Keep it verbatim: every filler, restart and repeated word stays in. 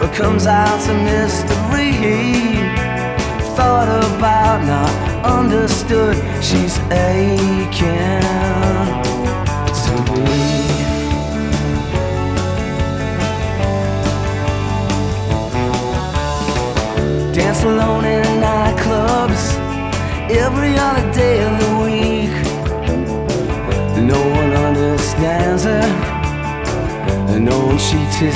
comes out to mystery. Thought about, not understood. She's aching to be. Dance alone in nightclubs every other day of the week. No one understands her, and no one she to